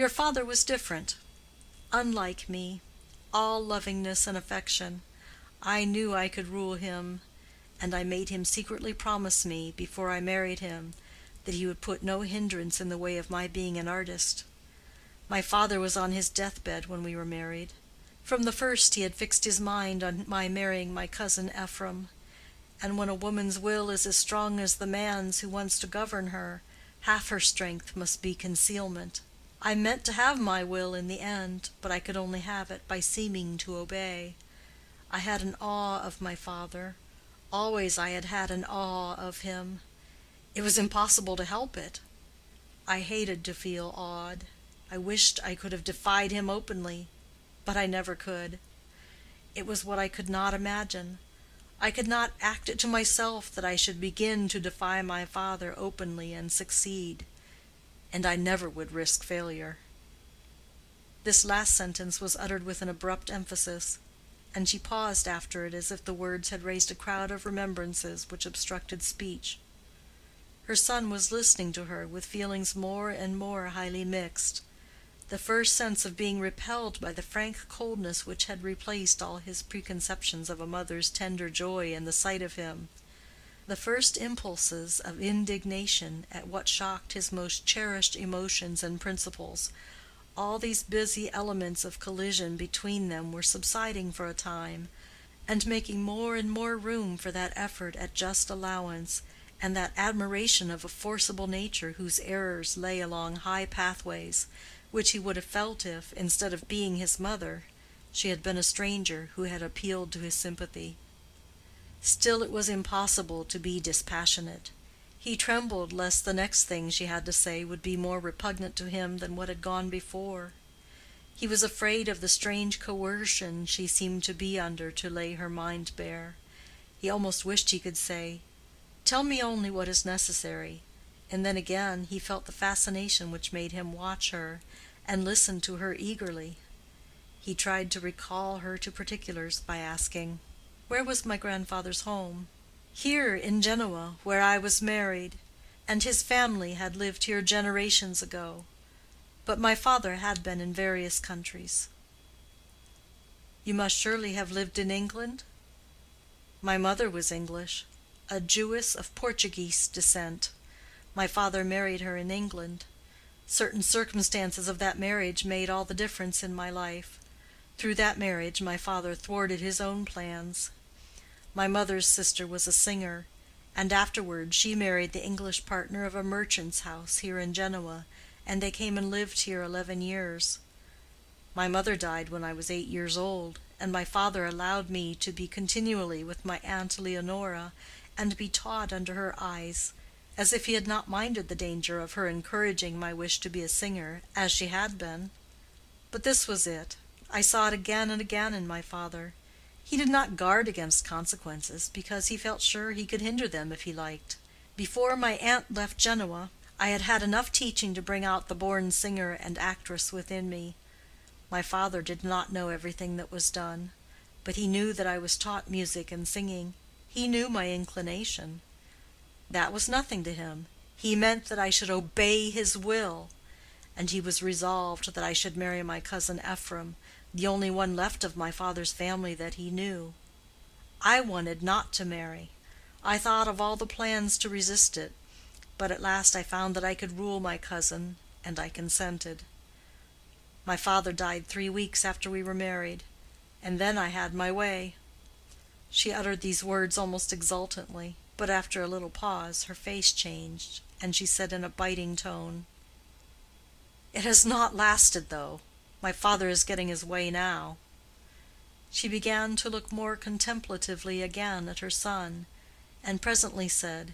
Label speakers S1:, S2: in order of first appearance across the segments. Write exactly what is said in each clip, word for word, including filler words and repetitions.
S1: Your father was different, unlike me, all lovingness and affection. I knew I could rule him, and I made him secretly promise me, before I married him, that he would put no hindrance in the way of my being an artist. My father was on his deathbed when we were married. From the first he had fixed his mind on my marrying my cousin Ephraim, and when a woman's will is as strong as the man's who wants to govern her, half her strength must be concealment. I meant to have my will in the end, but I could only have it by seeming to obey. I had an awe of my father. Always I had had an awe of him. It was impossible to help it. I hated to feel awed. I wished I could have defied him openly, but I never could. It was what I could not imagine. I could not act it to myself that I should begin to defy my father openly and succeed. And I never would risk failure. This last sentence was uttered with an abrupt emphasis, and she paused after it as if the words had raised a crowd of remembrances which obstructed speech. Her son was listening to her with feelings more and more highly mixed. The first sense of being repelled by the frank coldness which had replaced all his preconceptions of a mother's tender joy in the sight of him, the first impulses of indignation at what shocked his most cherished emotions and principles, all these busy elements of collision between them were subsiding for a time, and making more and more room for that effort at just allowance, and that admiration of a forcible nature whose errors lay along high pathways, which he would have felt if, instead of being his mother, she had been a stranger who had appealed to his sympathy. Still it was impossible to be dispassionate. He trembled lest the next thing she had to say would be more repugnant to him than what had gone before. He was afraid of the strange coercion she seemed to be under to lay her mind bare. He almost wished he could say, "Tell me only what is necessary," and then again he felt the fascination which made him watch her and listen to her eagerly. He tried to recall her to particulars by asking, "Where was my grandfather's home?" "Here in Genoa, where I was married, and his family had lived here generations ago. But my father had been in various countries." "You must surely have lived in England?" "My mother was English, a Jewess of Portuguese descent. My father married her in England. Certain circumstances of that marriage made all the difference in my life. Through that marriage my father thwarted his own plans. My mother's sister was a singer, and afterward she married the English partner of a merchant's house here in Genoa, and they came and lived here eleven years. My mother died when I was eight years old, and my father allowed me to be continually with my aunt Leonora, and be taught under her eyes, as if he had not minded the danger of her encouraging my wish to be a singer, as she had been. But this was it. I saw it again and again in my father. He did not guard against consequences, because he felt sure he could hinder them if he liked. Before my aunt left Genoa, I had had enough teaching to bring out the born singer and actress within me. My father did not know everything that was done, but he knew that I was taught music and singing. He knew my inclination. That was nothing to him. He meant that I should obey his will, and he was resolved that I should marry my cousin Ephraim, the only one left of my father's family that he knew. I wanted not to marry. I thought of all the plans to resist it, but at last I found that I could rule my cousin, and I consented. My father died three weeks after we were married, and then I had my way." She uttered these words almost exultantly, but after a little pause her face changed, and she said in a biting tone, "It has not lasted, though. My father is getting his way now." She began to look more contemplatively again at her son, and presently said,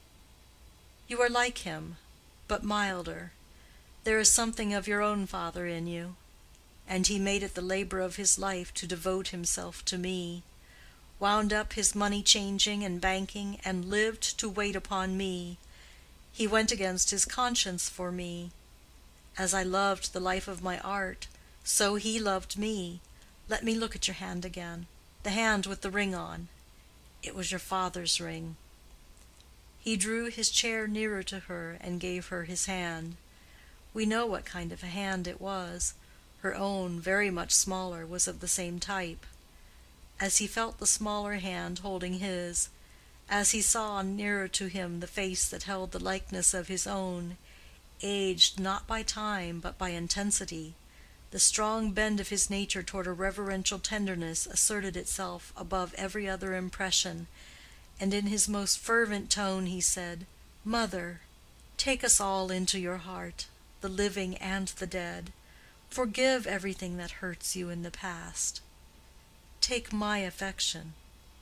S1: "You are like him, but milder. There is something of your own father in you. And he made it the labor of his life to devote himself to me, wound up his money changing and banking, and lived to wait upon me. He went against his conscience for me. As I loved the life of my art, so he loved me. Let me look at your hand again, the hand with the ring on. It was your father's ring." He drew his chair nearer to her and gave her his hand. We know what kind of a hand it was. Her own, very much smaller, was of the same type. As he felt the smaller hand holding his, as he saw nearer to him the face that held the likeness of his own, aged not by time but by intensity, the strong bend of his nature toward a reverential tenderness asserted itself above every other impression, and in his most fervent tone he said, "Mother, take us all into your heart, the living and the dead. Forgive everything that hurts you in the past. Take my affection."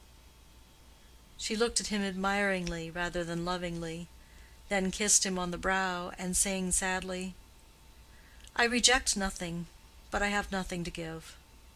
S1: She looked at him admiringly rather than lovingly, then kissed him on the brow, and saying sadly, "I reject nothing, but I have nothing to give."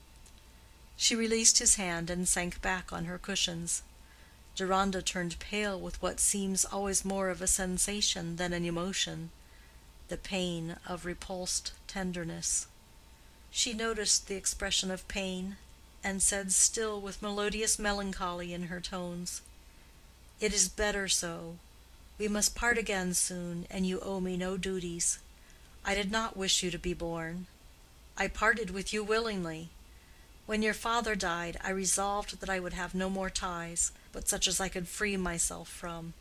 S1: She released his hand and sank back on her cushions. Deronda turned pale with what seems always more of a sensation than an emotion—the pain of repulsed tenderness. She noticed the expression of pain, and said still with melodious melancholy in her tones, "It is better so. We must part again soon, and you owe me no duties. I did not wish you to be born. I parted with you willingly. When your father died, I resolved that I would have no more ties, but such as I could free myself from.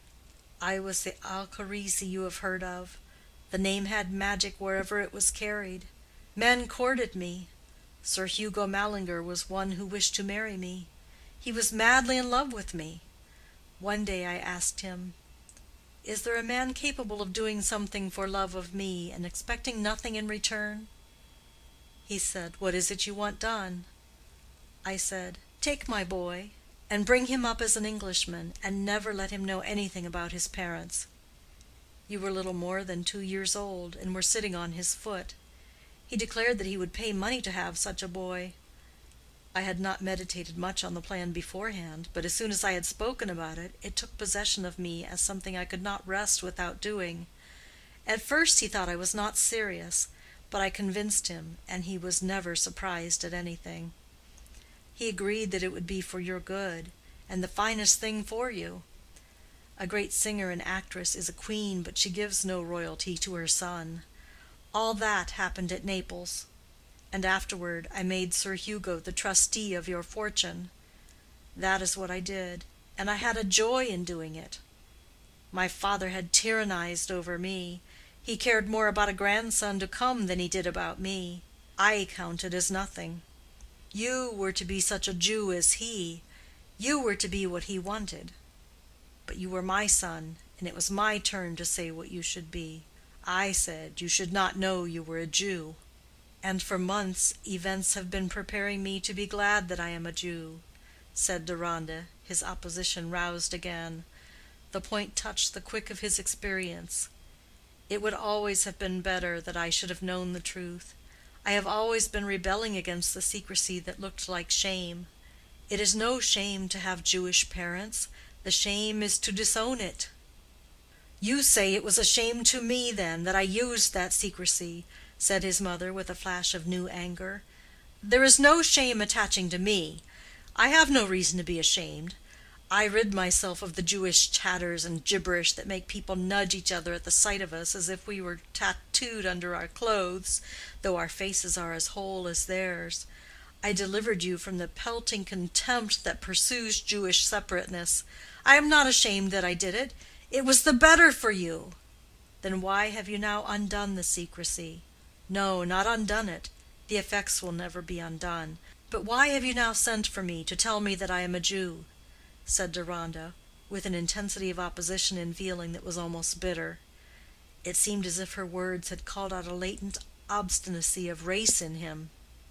S1: I was the Alcharisi you have heard of. The name had magic wherever it was carried. Men courted me. Sir Hugo Mallinger was one who wished to marry me. He was madly in love with me. One day I asked him, 'Is there a man capable of doing something for love of me and expecting nothing in return?' He said, 'What is it you want done?' I said, 'Take my boy, and bring him up as an Englishman, and never let him know anything about his parents.' You were little more than two years old, and were sitting on his foot. He declared that he would pay money to have such a boy. I had not meditated much on the plan beforehand, but as soon as I had spoken about it, it took possession of me as something I could not rest without doing. At first he thought I was not serious, but I convinced him, and he was never surprised at anything. He agreed that it would be for your good, and the finest thing for you. A great singer and actress is a queen, but she gives no royalty to her son. All that happened at Naples. And afterward I made Sir Hugo the trustee of your fortune. That is what I did, and I had a joy in doing it. My father had tyrannized over me. He cared more about a grandson to come than he did about me. I counted as nothing. You were to be such a Jew as he. You were to be what he wanted. But you were my son, and it was my turn to say what you should be. I said you should not know you were a Jew. And for months events have been preparing me to be glad that I am a Jew," said Deronda, his opposition roused again. The point touched the quick of his experience. "It would always have been better that I should have known the truth. I have always been rebelling against the secrecy that looked like shame. It is no shame to have Jewish parents. The shame is to disown it." "You say it was a shame to me, then, that I used that secrecy," said his mother with a flash of new anger. "There is no shame attaching to me. I have no reason to be ashamed. I rid myself of the Jewish chatters and gibberish that make people nudge each other at the sight of us as if we were tattooed under our clothes, though our faces are as whole as theirs. I delivered you from the pelting contempt that pursues Jewish separateness. I am not ashamed that I did it. It was the better for you. Then why have you now undone the secrecy? No, not undone it. The effects will never be undone. But why have you now sent for me to tell me that I am a Jew?" said Deronda, with an intensity of opposition in feeling that was almost bitter. It seemed as if her words had called out a latent obstinacy of race in him.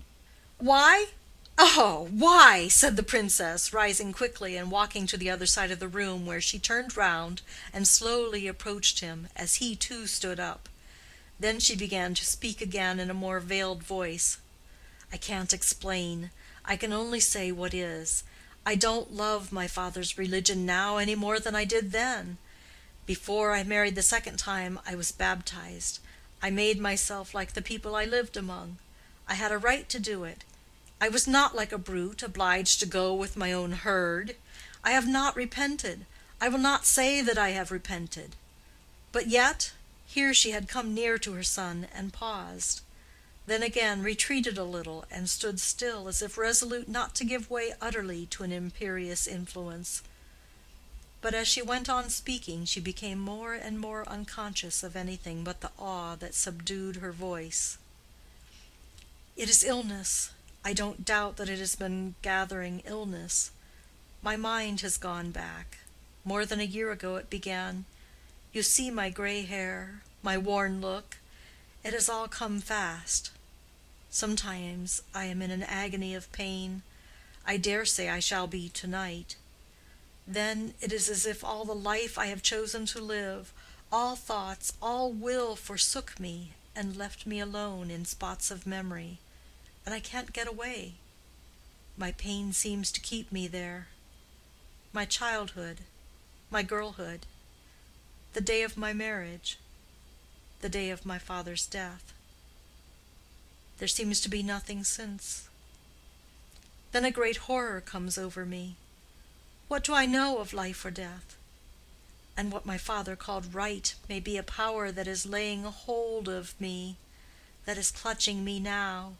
S1: "Why? Oh, why?" said the princess, rising quickly and walking to the other side of the room, where she turned round and slowly approached him, as he too stood up. Then she began to speak again in a more veiled voice. "I can't explain. I can only say what is. I don't love my father's religion now any more than I did then. Before I married the second time I was baptized. I made myself like the people I lived among. I had a right to do it. I was not like a brute, obliged to go with my own herd. I have not repented. I will not say that I have repented. But yet," Here she had come near to her son and paused, then again retreated a little and stood still, as if resolute not to give way utterly to an imperious influence. But as she went on speaking, she became more and more unconscious of anything but the awe that subdued her voice. "It is illness. I don't doubt that it has been gathering illness. My mind has gone back. More than a year ago it began. You see my gray hair, my worn look. It has all come fast. Sometimes I am in an agony of pain. I dare say I shall be to-night. Then it is as if all the life I have chosen to live, all thoughts, all will forsook me and left me alone in spots of memory, and I can't get away. My pain seems to keep me there. My childhood, my girlhood, the day of my marriage, the day of my father's death. There seems to be nothing since. Then a great horror comes over me. What do I know of life or death? And what my father called right may be a power that is laying hold of me, that is clutching me now.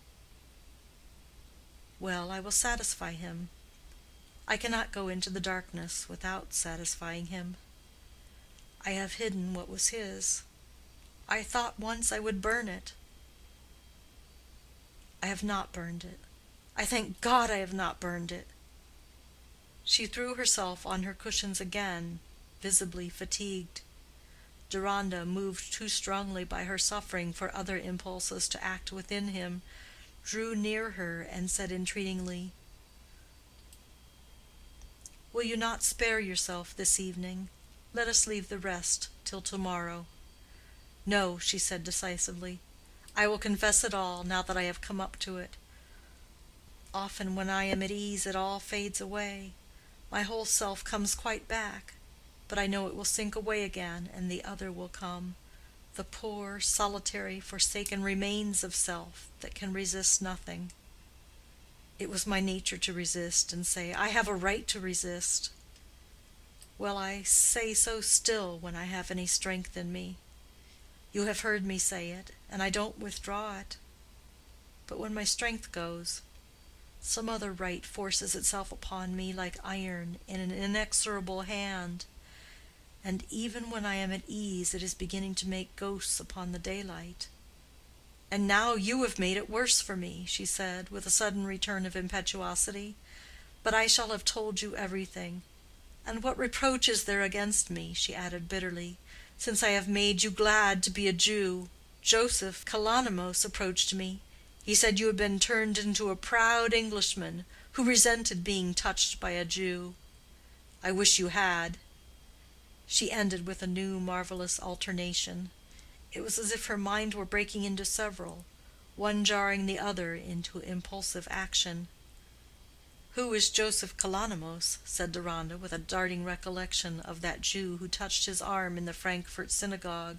S1: Well, I will satisfy him. I cannot go into the darkness without satisfying him. I have hidden what was his. I thought once I would burn it. I have not burned it. I thank God I have not burned it." She threw herself on her cushions again, visibly fatigued. Deronda, moved too strongly by her suffering for other impulses to act within him, drew near her and said entreatingly, "Will you not spare yourself this evening? Let us leave the rest till to-morrow." "No," she said decisively. "I will confess it all, now that I have come up to it. Often when I am at ease it all fades away. My whole self comes quite back, but I know it will sink away again, and the other will come—the poor, solitary, forsaken remains of self that can resist nothing. It was my nature to resist and say, 'I have a right to resist.' Well, I say so still when I have any strength in me. You have heard me say it, and I don't withdraw it. But when my strength goes, some other right forces itself upon me like iron in an inexorable hand, and even when I am at ease it is beginning to make ghosts upon the daylight. And now you have made it worse for me," she said, with a sudden return of impetuosity. "But I shall have told you everything. And what reproach is there against me," she added bitterly, "since I have made you glad to be a Jew? Joseph Kalonymos approached me. He said you had been turned into a proud Englishman who resented being touched by a Jew. I wish you had." She ended with a new marvelous alternation. It was as if her mind were breaking into several, one jarring the other into impulsive action. "Who is Joseph Kalonymos?" said Deronda, with a darting recollection of that Jew who touched his arm in the Frankfort synagogue.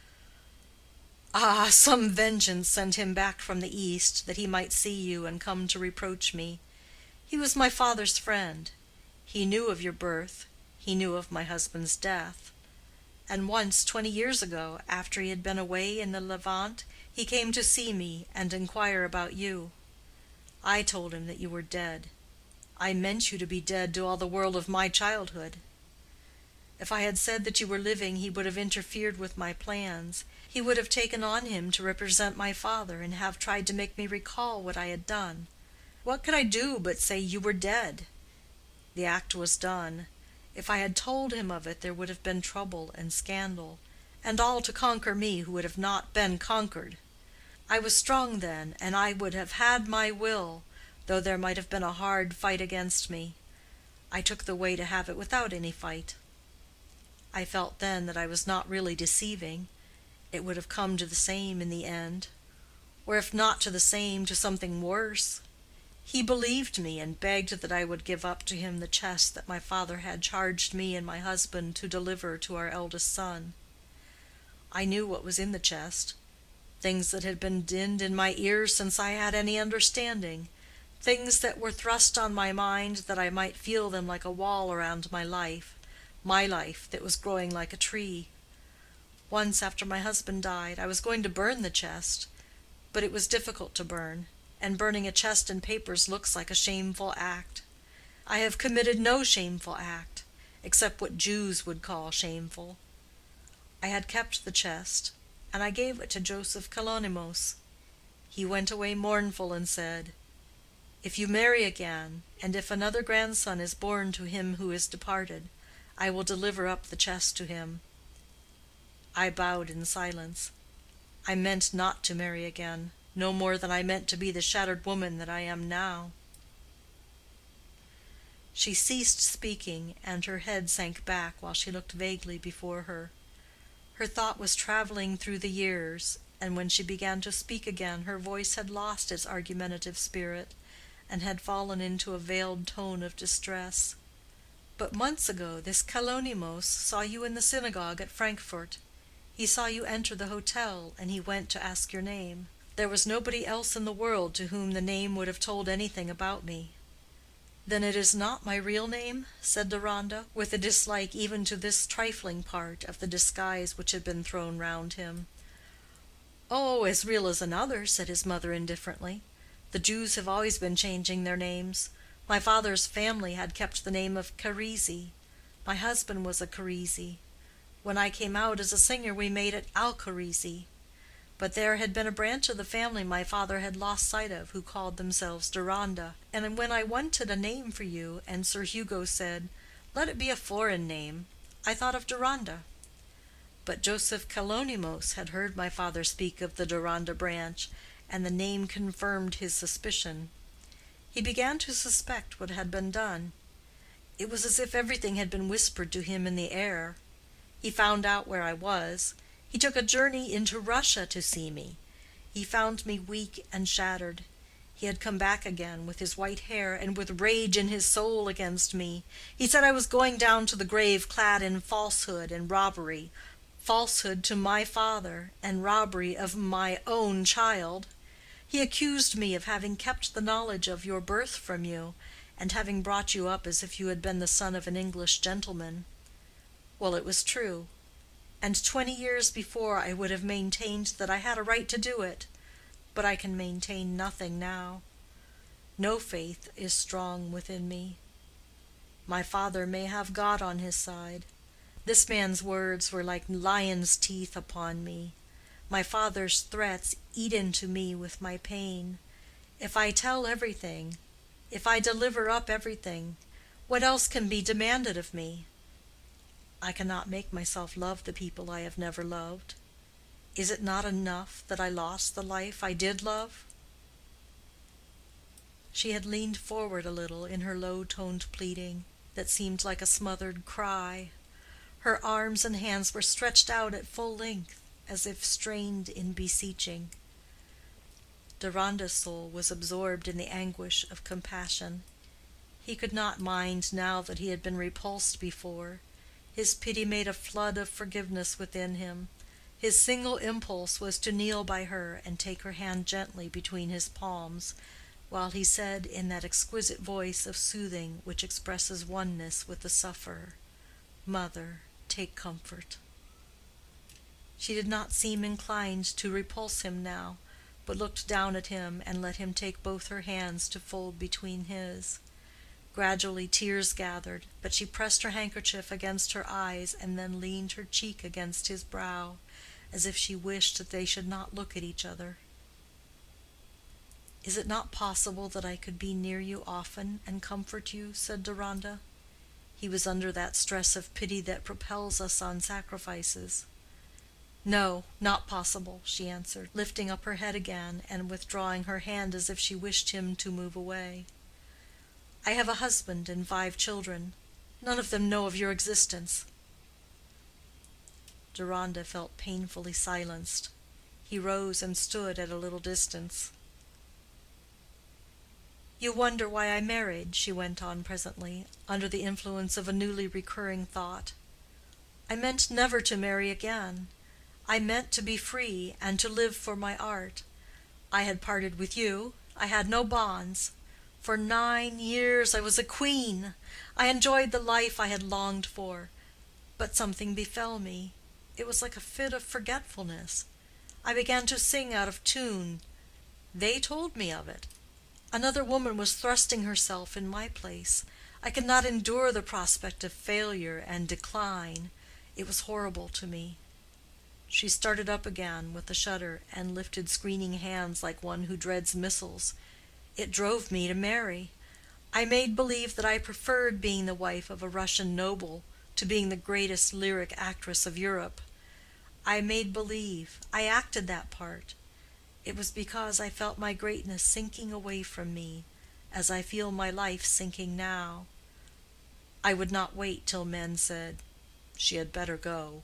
S1: "Ah, some vengeance sent him back from the East, that he might see you and come to reproach me. He was my father's friend. He knew of your birth. He knew of my husband's death. And once, twenty years ago, after he had been away in the Levant, he came to see me and inquire about you. I told him that you were dead. I meant you to be dead to all the world of my childhood. If I had said that you were living, he would have interfered with my plans. He would have taken on him to represent my father and have tried to make me recall what I had done. What could I do but say you were dead? The act was done. If I had told him of it, there would have been trouble and scandal, and all to conquer me who would have not been conquered. I was strong then, and I would have had my will, though there might have been a hard fight against me. I took the way to have it without any fight. I felt then that I was not really deceiving. It would have come to the same in the end, or if not to the same, to something worse. He believed me and begged that I would give up to him the chest that my father had charged me and my husband to deliver to our eldest son. I knew what was in the chest, things that had been dinned in my ears since I had any understanding, things that were thrust on my mind that I might feel them like a wall around my life, my life that was growing like a tree. Once, after my husband died, I was going to burn the chest, but it was difficult to burn, and burning a chest and papers looks like a shameful act. I have committed no shameful act, except what Jews would call shameful. I had kept the chest, and I gave it to Joseph Kalonymos. He went away mournful and said, 'If you marry again, and if another grandson is born to him who is departed, I will deliver up the chest to him.' I bowed in silence. I meant not to marry again, no more than I meant to be the shattered woman that I am now." She ceased speaking, and her head sank back while she looked vaguely before her. Her thought was traveling through the years, and when she began to speak again her voice had lost its argumentative spirit, and had fallen into a veiled tone of distress. "But months ago this Kalonymos saw you in the synagogue at Frankfort. He saw you enter the hotel, and he went to ask your name. There was nobody else in the world to whom the name would have told anything about me." "Then it is not my real name?" said Deronda, with a dislike even to this trifling part of the disguise which had been thrown round him. "Oh, as real as another," said his mother indifferently. "The Jews have always been changing their names. My father's family had kept the name of Charisi. My husband was a Charisi. When I came out as a singer we made it Alcharisi. But there had been a branch of the family my father had lost sight of who called themselves Deronda, and when I wanted a name for you, and Sir Hugo said, 'Let it be a foreign name,' I thought of Deronda. But Joseph Kalonymos had heard my father speak of the Deronda branch, and the name confirmed his suspicion. He began to suspect what had been done. It was as if everything had been whispered to him in the air. He found out where I was. He took a journey into Russia to see me. He found me weak and shattered. He had come back again with his white hair and with rage in his soul against me. He said I was going down to the grave clad in falsehood and robbery, falsehood to my father and robbery of my own child. He accused me of having kept the knowledge of your birth from you, and having brought you up as if you had been the son of an English gentleman. Well, it was true, and twenty years before I would have maintained that I had a right to do it, but I can maintain nothing now. No faith is strong within me. My father may have God on his side. This man's words were like lion's teeth upon me. My father's threats eat into me with my pain. If I tell everything, if I deliver up everything, what else can be demanded of me? I cannot make myself love the people I have never loved. Is it not enough that I lost the life I did love?" She had leaned forward a little in her low-toned pleading, that seemed like a smothered cry. Her arms and hands were stretched out at full length, as if strained in beseeching. Deronda's soul was absorbed in the anguish of compassion. He could not mind now that he had been repulsed before. His pity made a flood of forgiveness within him. His single impulse was to kneel by her and take her hand gently between his palms, while he said in that exquisite voice of soothing which expresses oneness with the sufferer, "Mother, take comfort." She did not seem inclined to repulse him now, but looked down at him and let him take both her hands to fold between his. Gradually tears gathered, but she pressed her handkerchief against her eyes and then leaned her cheek against his brow, as if she wished that they should not look at each other. "Is it not possible that I could be near you often and comfort you?" said Deronda. He was under that stress of pity that propels us on sacrifices. "No, not possible," she answered, lifting up her head again and withdrawing her hand as if she wished him to move away. "I have a husband and five children. None of them know of your existence." Deronda felt painfully silenced. He rose and stood at a little distance. "You wonder why I married," she went on presently, under the influence of a newly recurring thought. "I meant never to marry again. I meant to be free and to live for my art. I had parted with you. I had no bonds. For nine years I was a queen. I enjoyed the life I had longed for. But something befell me. It was like a fit of forgetfulness. I began to sing out of tune. They told me of it. Another woman was thrusting herself in my place. I could not endure the prospect of failure and decline. It was horrible to me." She started up again with a shudder, and lifted screening hands like one who dreads missiles. "It drove me to marry. I made believe that I preferred being the wife of a Russian noble to being the greatest lyric actress of Europe. I made believe, I acted that part. It was because I felt my greatness sinking away from me, as I feel my life sinking now. I would not wait till men said, 'She had better go.'"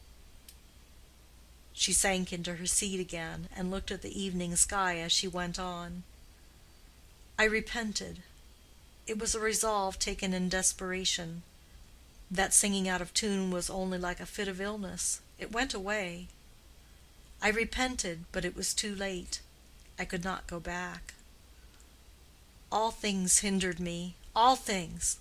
S1: She sank into her seat again, and looked at the evening sky as she went on. "I repented. It was a resolve taken in desperation. That singing out of tune was only like a fit of illness. It went away. I repented, but it was too late. I could not go back. All things hindered me, all things."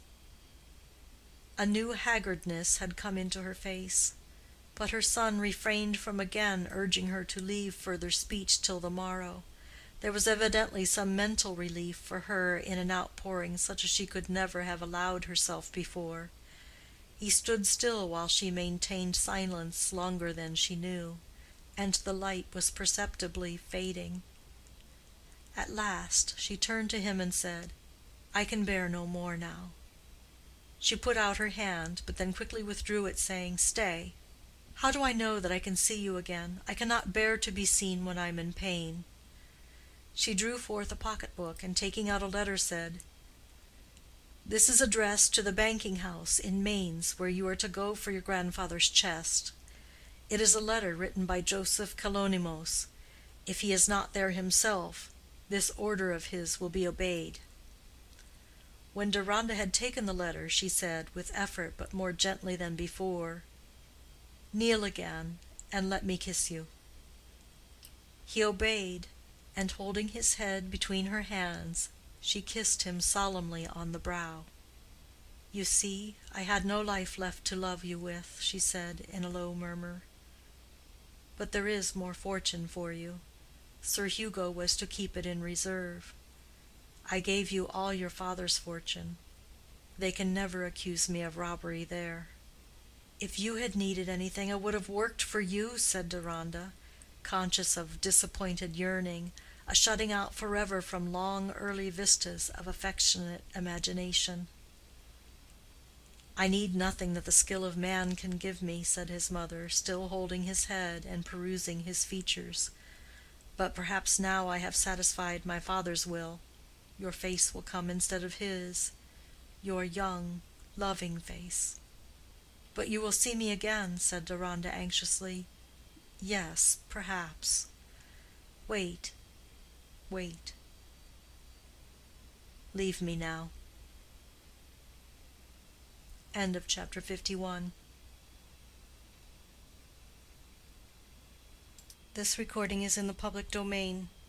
S1: A new haggardness had come into her face, but her son refrained from again urging her to leave further speech till the morrow. There was evidently some mental relief for her in an outpouring such as she could never have allowed herself before. He stood still while she maintained silence longer than she knew, and the light was perceptibly fading. At last she turned to him and said, "I can bear no more now." She put out her hand, but then quickly withdrew it, saying, "Stay. How do I know that I can see you again? I cannot bear to be seen when I am in pain." She drew forth a pocket-book, and taking out a letter said, "This is addressed to the banking house in Mainz, where you are to go for your grandfather's chest. It is a letter written by Joseph Kalonymos. If he is not there himself, this order of his will be obeyed." When Deronda had taken the letter, she said, with effort but more gently than before, "Kneel again, and let me kiss you." He obeyed, and holding his head between her hands, she kissed him solemnly on the brow. "You see, I had no life left to love you with," she said, in a low murmur. "But there is more fortune for you. Sir Hugo was to keep it in reserve. I gave you all your father's fortune. They can never accuse me of robbery there." "If you had needed anything, I would have worked for you," said Deronda, conscious of disappointed yearning, a shutting out forever from long early vistas of affectionate imagination. "I need nothing that the skill of man can give me," said his mother, still holding his head and perusing his features. "But perhaps now I have satisfied my father's will, your face will come instead of his—your young, loving face." "But you will see me again?" said Deronda, anxiously. "Yes, perhaps. Wait, wait. Leave me now." End of chapter fifty-one. This recording is in the public domain.